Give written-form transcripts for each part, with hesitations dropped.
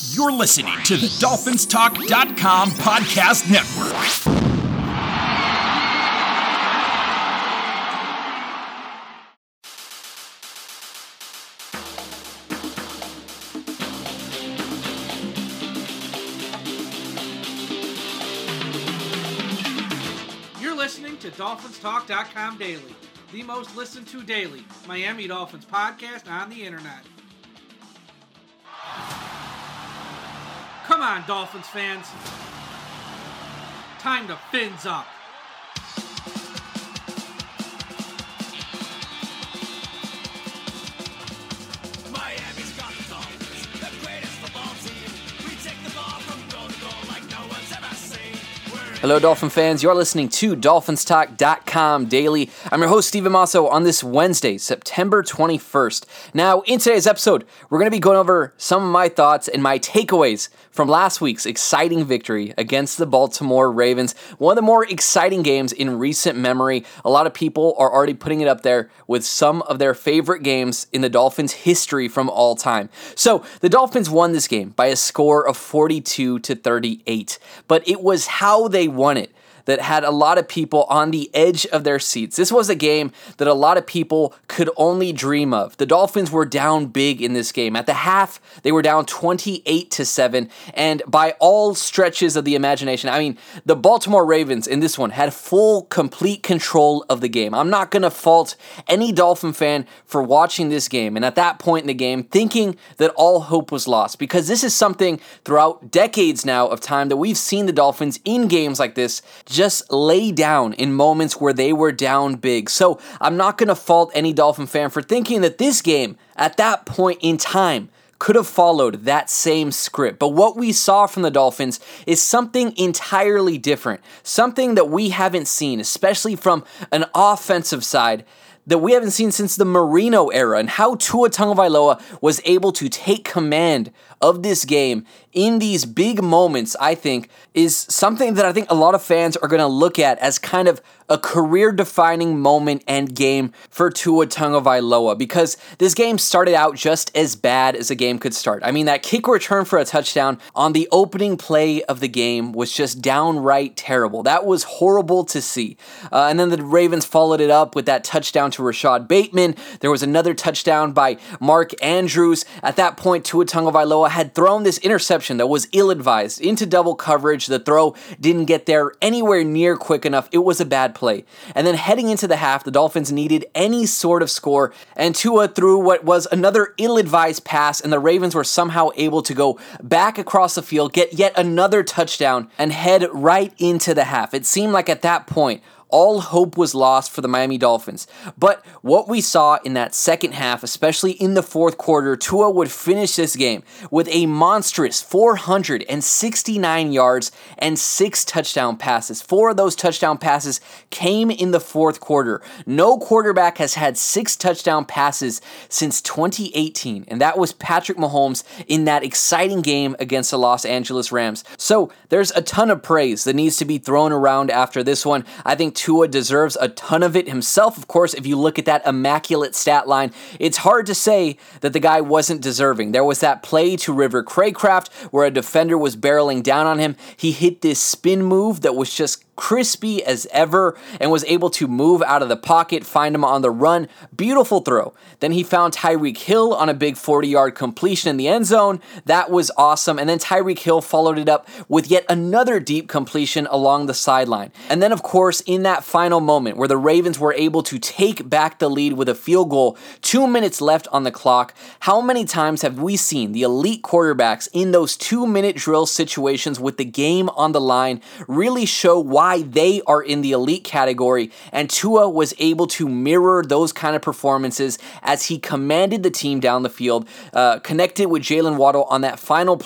You're listening to the DolphinsTalk.com podcast network. You're listening to DolphinsTalk.com daily, the most listened to daily Miami Dolphins podcast on the internet. Come on, Dolphins fans. Time to fins up. Miami's got the Dolphins, the greatest football team. We take the ball from goal to goal like no one's ever seen. Hello, Dolphin fans. You're listening to DolphinsTalk.com daily. I'm your host, Steven Masso, on this Wednesday, September 21st. Now, in today's episode, we're going to be going over some of my thoughts and my takeaways from last week's exciting victory against the Baltimore Ravens. One of the more exciting games in recent memory. A lot of people are already putting it up there with some of their favorite games in the Dolphins' history from all time. So, the Dolphins won this game by a score of 42-38, but it was how they won it that had a lot of people on the edge of their seats. This was a game that a lot of people could only dream of. The Dolphins were down big in this game. At the half, they were down 28-7, and by all stretches of the imagination, I mean, the Baltimore Ravens in this one had full, complete control of the game. I'm not going to fault any Dolphin fan for watching this game, and at that point in the game, thinking that all hope was lost, because this is something throughout decades now of time that we've seen the Dolphins in games like this just lay down in moments where they were down big. So I'm not going to fault any Dolphin fan for thinking that this game, at that point in time, could have followed that same script. But what we saw from the Dolphins is something entirely different. Something that we haven't seen, especially from an offensive side, that we haven't seen since the Marino era, and how Tua Tagovailoa was able to take command of this game in these big moments, I think, is something that I think a lot of fans are going to look at as kind of a career-defining moment and game for Tua Tagovailoa, because this game started out just as bad as a game could start. I mean, that kick return for a touchdown on the opening play of the game was just downright terrible. That was horrible to see. And then the Ravens followed it up with that touchdown to Rashad Bateman. There was another touchdown by Mark Andrews. At that point, Tua Tagovailoa had thrown this interception that was ill-advised into double coverage. The throw didn't get there anywhere near quick enough. It was a bad play. And then heading into the half, the Dolphins needed any sort of score, and Tua threw what was another ill-advised pass, and the Ravens were somehow able to go back across the field, get yet another touchdown, and head right into the half. It seemed like at that point, all hope was lost for the Miami Dolphins. But what we saw in that second half, especially in the fourth quarter, Tua would finish this game with a monstrous 469 yards and 6 touchdown passes. 4 of those touchdown passes came in the fourth quarter. No quarterback has had 6 touchdown passes since 2018, and that was Patrick Mahomes in that exciting game against the Los Angeles Rams. So there's a ton of praise that needs to be thrown around after this one. I think Tua deserves a ton of it himself. Of course, if you look at that immaculate stat line, it's hard to say that the guy wasn't deserving. There was that play to River Craycraft where a defender was barreling down on him. He hit this spin move that was just crispy as ever and was able to move out of the pocket, find him on the run. Beautiful throw. Then he found Tyreek Hill on a big 40-yard completion in the end zone. That was awesome. And then Tyreek Hill followed it up with yet another deep completion along the sideline. And then, of course, in that final moment where the Ravens were able to take back the lead with a field goal, 2 minutes left on the clock, how many times have we seen the elite quarterbacks in those 2-minute drill situations with the game on the line really show why they are in the elite category? And Tua was able to mirror those kind of performances as he commanded the team down the field, connected with Jalen Waddle on that final play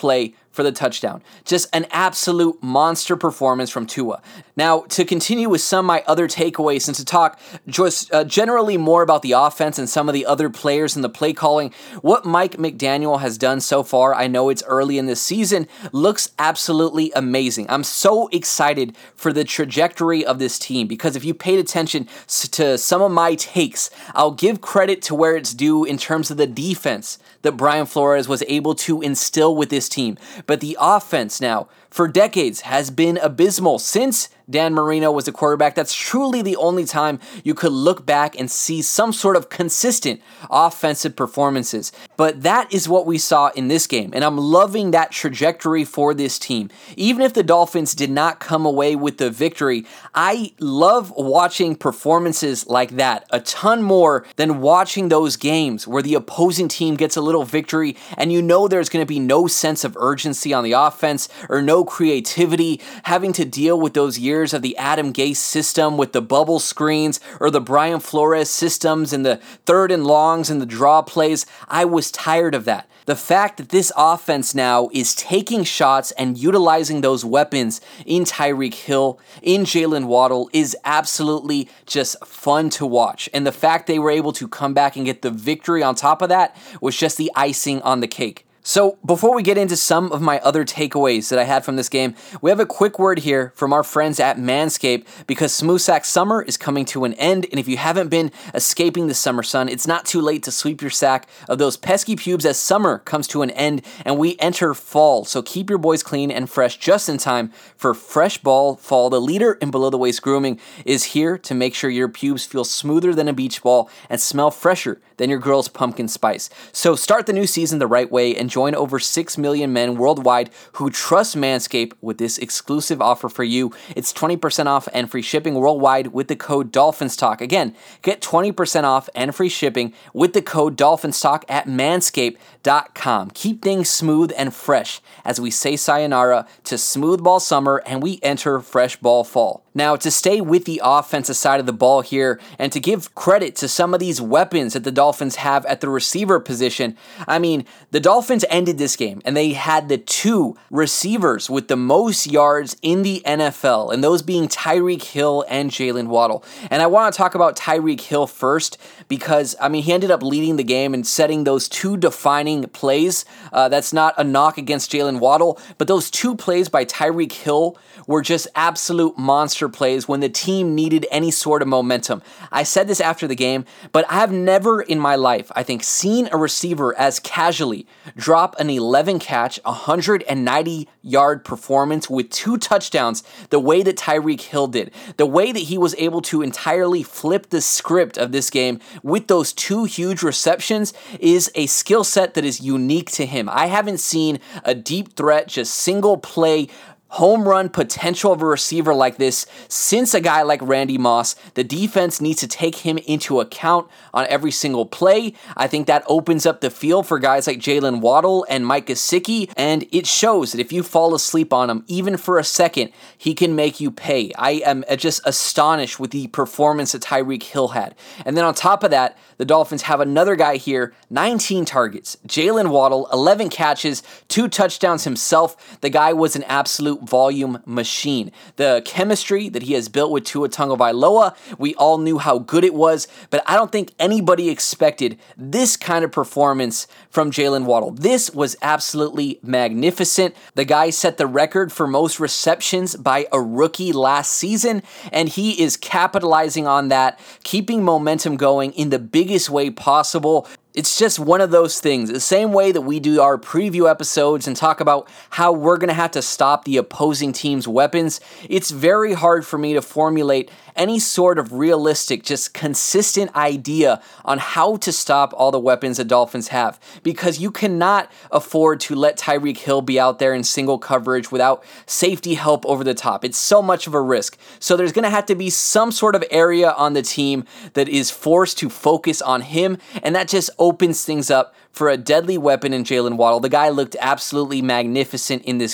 for the touchdown. Just an absolute monster performance from Tua. Now, to continue with some of my other takeaways and to talk just generally more about the offense and some of the other players in the play calling, what Mike McDaniel has done so far, I know it's early in this season, looks absolutely amazing. I'm so excited for the trajectory of this team because if you paid attention to some of my takes, I'll give credit to where it's due in terms of the defense that Brian Flores was able to instill with this team. But the offense now, for decades, has been abysmal since Dan Marino was the quarterback. That's truly the only time you could look back and see some sort of consistent offensive performances. But that is what we saw in this game, and I'm loving that trajectory for this team. Even if the Dolphins did not come away with the victory, I love watching performances like that a ton more than watching those games where the opposing team gets a little victory and you know there's going to be no sense of urgency on the offense or no creativity, having to deal with those years of the Adam Gase system with the bubble screens or the Brian Flores systems and the third and longs and the draw plays. I was tired of that. The fact that this offense now is taking shots and utilizing those weapons in Tyreek Hill, in Jalen Waddle, is absolutely just fun to watch. And the fact they were able to come back and get the victory on top of that was just the icing on the cake. So before we get into some of my other takeaways that I had from this game, we have a quick word here from our friends at Manscaped because Smooth Sack Summer is coming to an end, and if you haven't been escaping the summer sun, it's not too late to sweep your sack of those pesky pubes as summer comes to an end and we enter fall. So keep your boys clean and fresh just in time for Fresh Ball Fall. The leader in below the waist grooming is here to make sure your pubes feel smoother than a beach ball and smell fresher than your girl's pumpkin spice. So start the new season the right way and join over 6 million men worldwide who trust Manscaped with this exclusive offer for you. It's 20% off and free shipping worldwide with the code DolphinsTalk. Again, get 20% off and free shipping with the code DolphinsTalk at manscaped.com. Keep things smooth and fresh as we say sayonara to smooth ball summer and we enter fresh ball fall. Now, to stay with the offensive side of the ball here and to give credit to some of these weapons that the Dolphins have at the receiver position, I mean, the Dolphins ended this game and they had the two receivers with the most yards in the NFL, and those being Tyreek Hill and Jalen Waddle. And I want to talk about Tyreek Hill first because, I mean, he ended up leading the game and setting those two defining plays. That's not a knock against Jalen Waddle, but those two plays by Tyreek Hill were just absolute monster plays when the team needed any sort of momentum. I said this after the game, but I have never in my life, I think, seen a receiver as casually drop an 11-catch, 190-yard performance with 2 touchdowns the way that Tyreek Hill did. The way that he was able to entirely flip the script of this game with those 2 huge receptions is a skill set that is unique to him. I haven't seen a deep threat, just single play home run potential of a receiver like this since a guy like Randy Moss. The defense needs to take him into account on every single play. I think that opens up the field for guys like Jalen Waddle and Mike Gesicki, and it shows that if you fall asleep on him, even for a second, he can make you pay. I am just astonished with the performance that Tyreek Hill had. And then on top of that, the Dolphins have another guy here, 19 targets. Jalen Waddle, 11 catches, 2 touchdowns himself. The guy was an absolute volume machine. The chemistry that he has built with Tua Tagovailoa, we all knew how good it was, but I don't think anybody expected this kind of performance from Jalen Waddle. This was absolutely magnificent. The guy set the record for most receptions by a rookie last season, and he is capitalizing on that, keeping momentum going in the biggest way possible. It's just one of those things. The same way that we do our preview episodes and talk about how we're going to have to stop the opposing team's weapons, it's very hard for me to formulate any sort of realistic, just consistent idea on how to stop all the weapons the Dolphins have, because you cannot afford to let Tyreek Hill be out there in single coverage without safety help over the top. It's so much of a risk. So there's going to have to be some sort of area on the team that is forced to focus on him, and that just opens things up for a deadly weapon in Jalen Waddle. The guy looked absolutely magnificent in this game.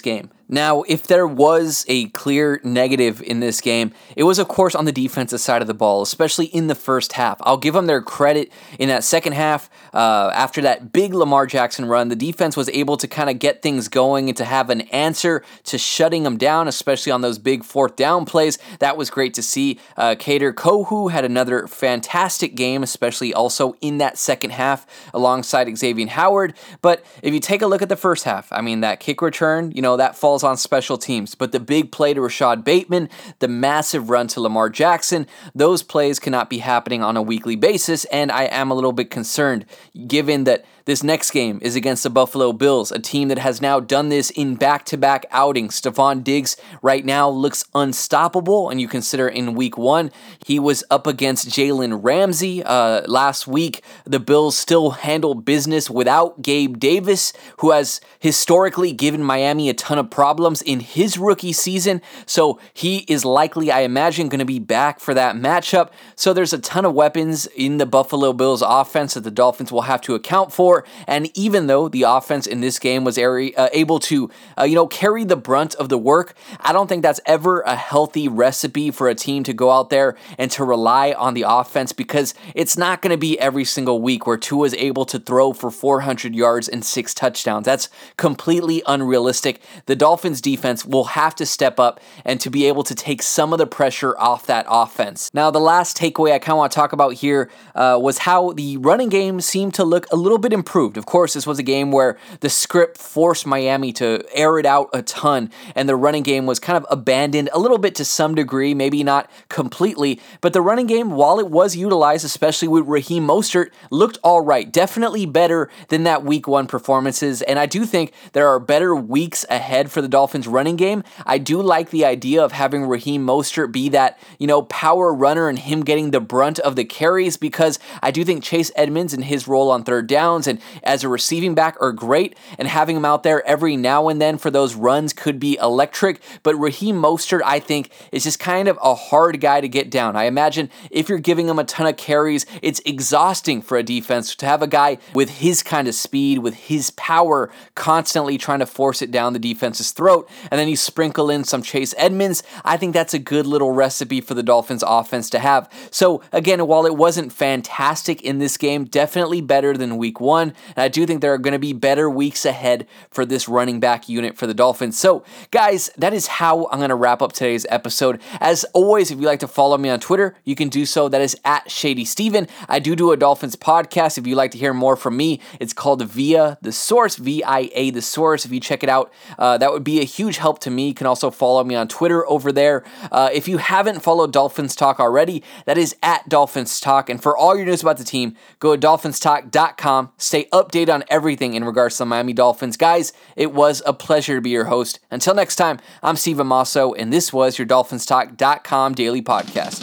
Now, if there was a clear negative in this game, it was, of course, on the defensive side of the ball, especially in the first half. I'll give them their credit in that second half. After that big Lamar Jackson run, the defense was able to kind of get things going and to have an answer to shutting them down, especially on those big fourth down plays. That was great to see. Kader Kohou had another fantastic game, especially also in that second half alongside Xavier Howard. But if you take a look at the first half, I mean, that kick return, that falls on special teams. But the big play to Rashad Bateman, the massive run to Lamar Jackson, those plays cannot be happening on a weekly basis, and I am a little bit concerned given that this next game is against the Buffalo Bills, a team that has now done this in back-to-back outings. Stephon Diggs right now looks unstoppable, and you consider in week 1, he was up against Jalen Ramsey. Last week, the Bills still handle business without Gabe Davis, who has historically given Miami a ton of problems in his rookie season, so he is likely, I imagine, going to be back for that matchup. So there's a ton of weapons in the Buffalo Bills offense that the Dolphins will have to account for. And even though the offense in this game was able to, carry the brunt of the work, I don't think that's ever a healthy recipe for a team to go out there and to rely on the offense, because it's not going to be every single week where Tua is able to throw for 400 yards and 6 touchdowns. That's completely unrealistic. The Dolphins defense will have to step up and to be able to take some of the pressure off that offense. Now, the last takeaway I kind of want to talk about here was how the running game seemed to look a little bit improved. Of course, this was a game where the script forced Miami to air it out a ton, and the running game was kind of abandoned a little bit to some degree, maybe not completely, but the running game, while it was utilized, especially with Raheem Mostert, looked all right. Definitely better than that week 1 performances, and I do think there are better weeks ahead for the Dolphins running game. I do like the idea of having Raheem Mostert be that, power runner and him getting the brunt of the carries, because I do think Chase Edmonds and his role on third downs and as a receiving back are great, and having him out there every now and then for those runs could be electric. But Raheem Mostert, I think, is just kind of a hard guy to get down. I imagine if you're giving him a ton of carries, it's exhausting for a defense to have a guy with his kind of speed, with his power, constantly trying to force it down the defense's throat, and then you sprinkle in some Chase Edmonds. I think that's a good little recipe for the Dolphins offense to have. So again, while it wasn't fantastic in this game, definitely better than week 1. And I do think there are going to be better weeks ahead for this running back unit for the Dolphins. So, guys, that is how I'm going to wrap up today's episode. As always, if you'd like to follow me on Twitter, you can do so. That is at Shady Steven. I do a Dolphins podcast. If you'd like to hear more from me, it's called Via the Source, VIA the Source. If you check it out, that would be a huge help to me. You can also follow me on Twitter over there. If you haven't followed Dolphins Talk already, that is at Dolphins Talk. And for all your news about the team, go to dolphinstalk.com. Stay updated on everything in regards to the Miami Dolphins. Guys, it was a pleasure to be your host. Until next time, I'm Steve Amasso, and this was your DolphinsTalk.com daily podcast.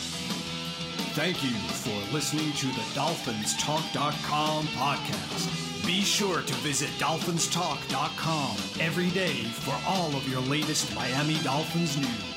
Thank you for listening to the DolphinsTalk.com podcast. Be sure to visit DolphinsTalk.com every day for all of your latest Miami Dolphins news.